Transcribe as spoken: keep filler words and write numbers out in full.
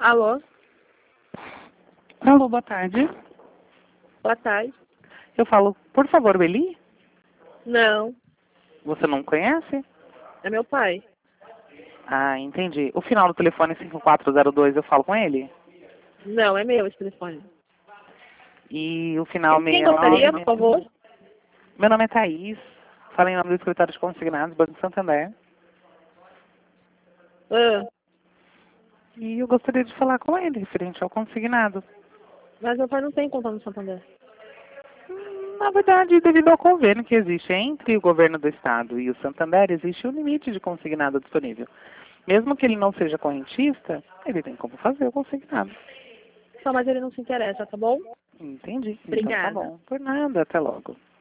Alô? Alô, boa tarde. Boa tarde. Eu falo, por favor, Beli? Não, Você não conhece? é meu pai. Ah, entendi. O final do telefone é cinco quatro zero dois, eu falo com ele? Não, é meu esse telefone. E o final Quem sessenta e gostaria, nove... por favor? Meu nome é Thaís. Falo em nome do escritório de consignados, Banco Santander. Ah, E eu gostaria de falar com ele, referente ao consignado. mas meu pai não tem conta no Santander. Hum, Na verdade, devido ao convênio que existe entre o governo do estado e o Santander, existe um limite de consignado disponível. Mesmo que ele não seja correntista, ele tem como fazer o consignado. Só, mas ele não se interessa, tá bom? Entendi. Então tá Obrigada. bom. Por nada, até logo.